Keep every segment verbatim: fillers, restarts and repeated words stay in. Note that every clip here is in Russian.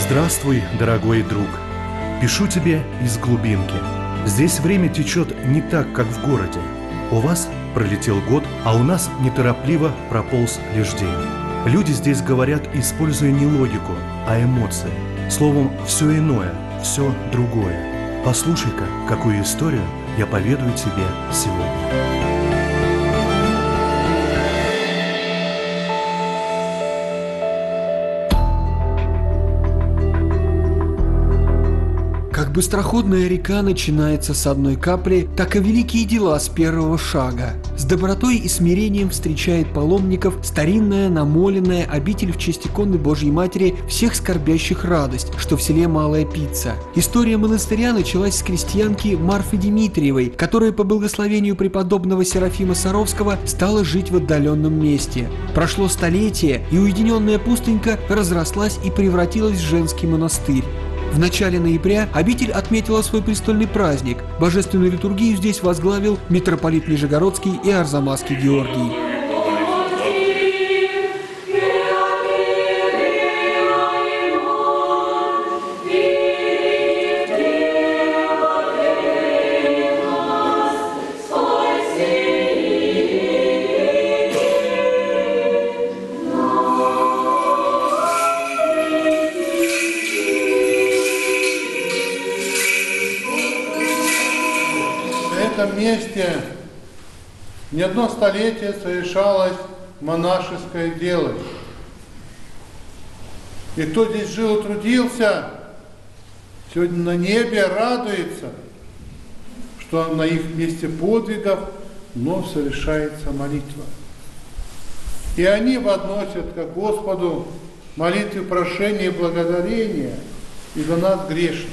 Здравствуй, дорогой друг. Пишу тебе из глубинки. Здесь время течет не так, как в городе. У вас пролетел год, а у нас неторопливо прополз лишь день. Люди здесь говорят, используя не логику, а эмоции. Словом, все иное, все другое. Послушай-ка, какую историю я поведаю тебе сегодня. Как быстроходная река начинается с одной капли, так и великие дела с первого шага. С добротой и смирением встречает паломников старинная намоленная обитель в честь иконы Божьей Матери всех скорбящих радость, что в селе Малая Пицца. История монастыря началась с крестьянки Марфы Дмитриевой, которая по благословению преподобного Серафима Саровского стала жить в отдаленном месте. Прошло столетие, и уединенная пустынька разрослась и превратилась в женский монастырь. В начале ноября обитель отметила свой престольный праздник. Божественную литургию здесь возглавил митрополит Нижегородский и Арзамасский Георгий. В этом месте не одно столетие совершалось монашеское дело. И кто здесь жил и трудился, сегодня на небе радуется, что на их месте подвигов вновь совершается молитва. И они возносят ко Господу молитвы прошения и благодарения и за нас грешных.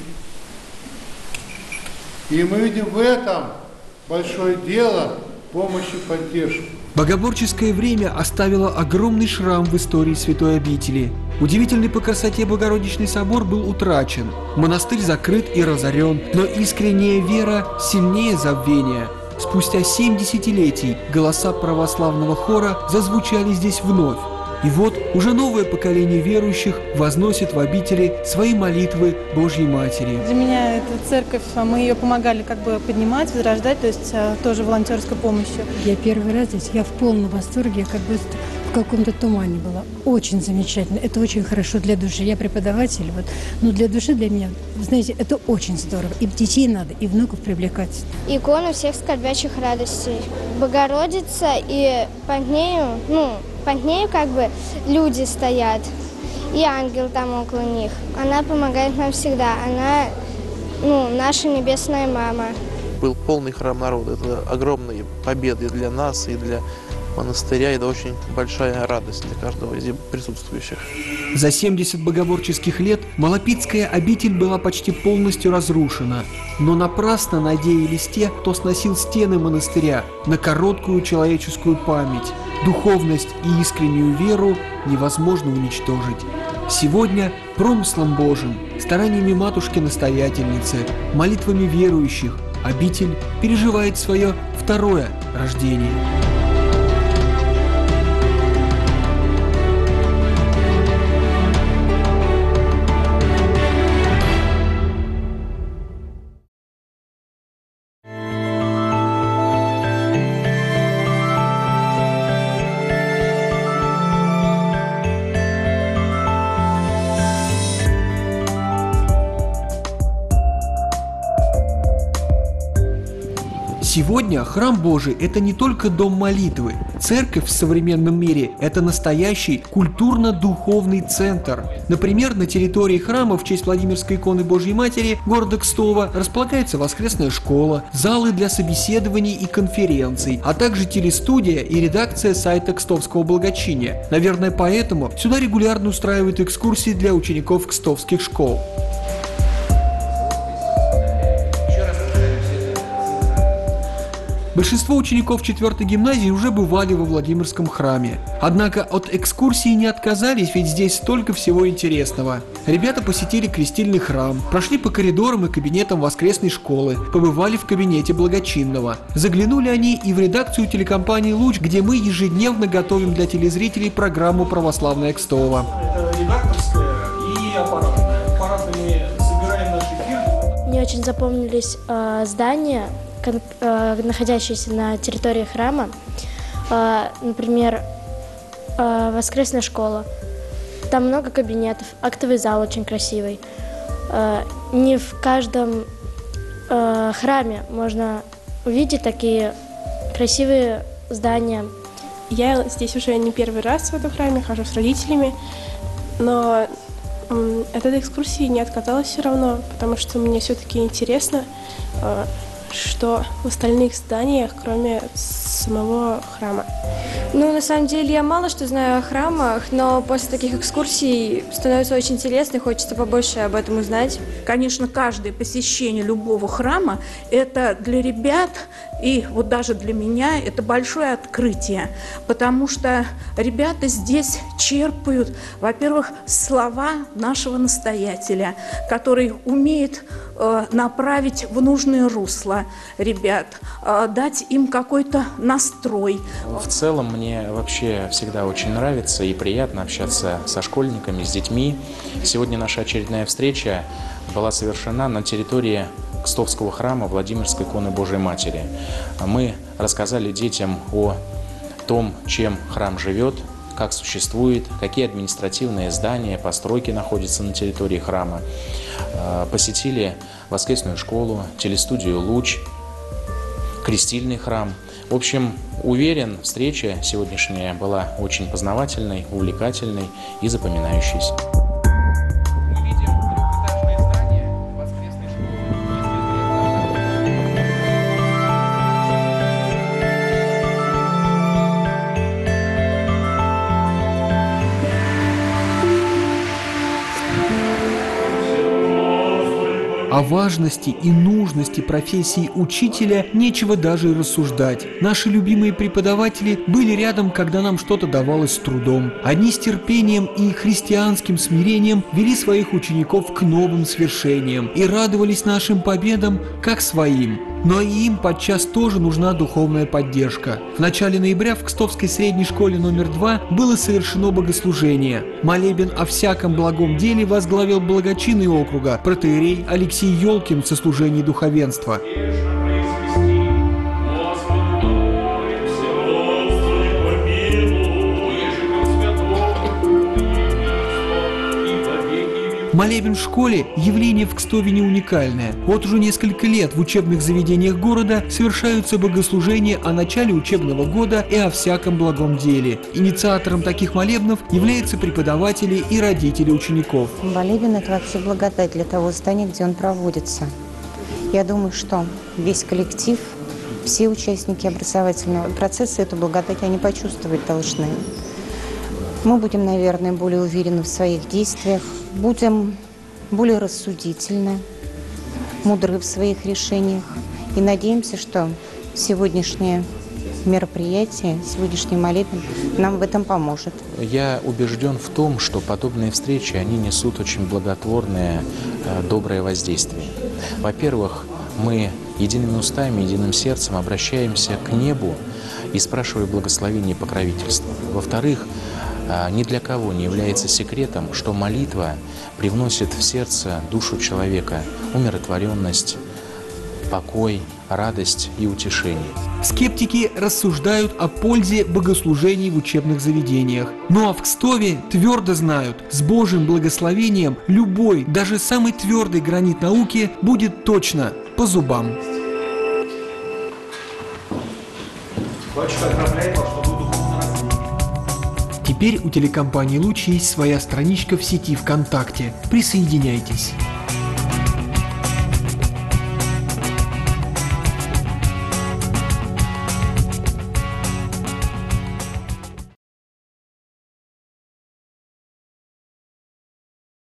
И мы видим в этом большое дело помощи и поддержки. Богоборческое время оставило огромный шрам в истории святой обители. Удивительный по красоте Богородичный собор был утрачен. Монастырь закрыт и разорен, но искренняя вера сильнее забвения. Спустя семь десятилетий голоса православного хора зазвучали здесь вновь. И вот уже новое поколение верующих возносит в обители свои молитвы Божьей Матери. Для меня эта церковь, мы ее помогали как бы поднимать, возрождать, то есть тоже волонтерской помощью. Я первый раз здесь, я в полном восторге, как бы в каком-то тумане была. Очень замечательно, это очень хорошо для души. Я преподаватель, вот, но для души, для меня, знаете, это очень здорово. И детей надо, и внуков привлекать. Икона всех скорбящих радостей. Богородица, и под нею, ну, под нею как бы люди стоят, и ангел там около них. Она помогает нам всегда, она, ну, наша небесная мама. Был полный храм народа, это огромные победы для нас и для монастыря, это очень большая радость для каждого из присутствующих. За семьдесят богоборческих лет Малопитская обитель была почти полностью разрушена. Но напрасно надеялись те, кто сносил стены монастыря, на короткую человеческую память. Духовность и искреннюю веру невозможно уничтожить. Сегодня промыслом Божьим, стараниями матушки-настоятельницы, молитвами верующих обитель переживает свое второе рождение. Сегодня храм Божий – это не только дом молитвы. Церковь в современном мире – это настоящий культурно-духовный центр. Например, на территории храма в честь Владимирской иконы Божьей Матери города Кстово располагается воскресная школа, залы для собеседований и конференций, а также телестудия и редакция сайта Кстовского благочиния. Наверное, поэтому сюда регулярно устраивают экскурсии для учеников кстовских школ. Большинство учеников четвёртой гимназии уже бывали во Владимирском храме. Однако от экскурсии не отказались, ведь здесь столько всего интересного. Ребята посетили крестильный храм, прошли по коридорам и кабинетам воскресной школы, побывали в кабинете благочинного. Заглянули они и в редакцию телекомпании «Луч», где мы ежедневно готовим для телезрителей программу «Православная Кстово». Это редакторская и аппаратная. очень запомнились э, здания, кон, э, находящиеся на территории храма. Э, например, э, воскресная школа. Там много кабинетов, актовый зал очень красивый. Э, не в каждом э, храме можно увидеть такие красивые здания. Я здесь уже не первый раз в этом храме, хожу с родителями, но э, от этой экскурсии не отказалась все равно, потому что мне все-таки интересно, э, что в остальных зданиях, кроме самого храма. Ну, на самом деле, я мало что знаю о храмах, но после таких экскурсий становится очень интересно и хочется побольше об этом узнать. Конечно, каждое посещение любого храма – это для ребят и вот даже для меня это большое открытие, потому что ребята здесь черпают, во-первых, слова нашего настоятеля, который умеет э, направить в нужное русло ребят, э, дать им какой-то настрой. В целом мне вообще всегда очень нравится и приятно общаться со школьниками, с детьми. Сегодня наша очередная встреча была совершена на территории Кстовского храма Владимирской иконы Божией Матери. Мы рассказали детям о том, чем храм живет, как существует, какие административные здания, постройки находятся на территории храма. Посетили воскресную школу, телестудию «Луч», крестильный храм. В общем, уверен, встреча сегодняшняя была очень познавательной, увлекательной и запоминающейся. О важности и нужности профессии учителя нечего даже и рассуждать. Наши любимые преподаватели были рядом, когда нам что-то давалось с трудом. Они с терпением и христианским смирением вели своих учеников к новым свершениям и радовались нашим победам, как своим. Но и им подчас тоже нужна духовная поддержка. В начале ноября в Кстовской средней школе номер два было совершено богослужение. Молебен о всяком благом деле возглавил благочинный округа протоиерей Алексей Ёлкин в сослужении духовенства. Молебен в школе – явление в Кстове не уникальное. Вот уже несколько лет в учебных заведениях города совершаются богослужения о начале учебного года и о всяком благом деле. Инициатором таких молебнов являются преподаватели и родители учеников. Молебен – это вообще благодать для того здания, где он проводится. Я думаю, что весь коллектив, все участники образовательного процесса эту благодать они почувствовать должны. Мы будем, наверное, более уверены в своих действиях, будем более рассудительны, мудры в своих решениях. И надеемся, что сегодняшнее мероприятие, сегодняшний молебен нам в этом поможет. Я убежден в том, что подобные встречи, они несут очень благотворное, доброе воздействие. Во-первых, мы едиными устами, единым сердцем обращаемся к небу и спрашиваем благословения и покровительства. Во-вторых, ни для кого не является секретом, что молитва привносит в сердце душу человека умиротворенность, покой, радость и утешение. Скептики рассуждают о пользе богослужений в учебных заведениях. Ну а в Кстове твердо знают, с Божьим благословением любой, даже самый твердый гранит науки будет точно по зубам. Теперь у телекомпании «Луч» есть своя страничка в сети ВКонтакте. Присоединяйтесь.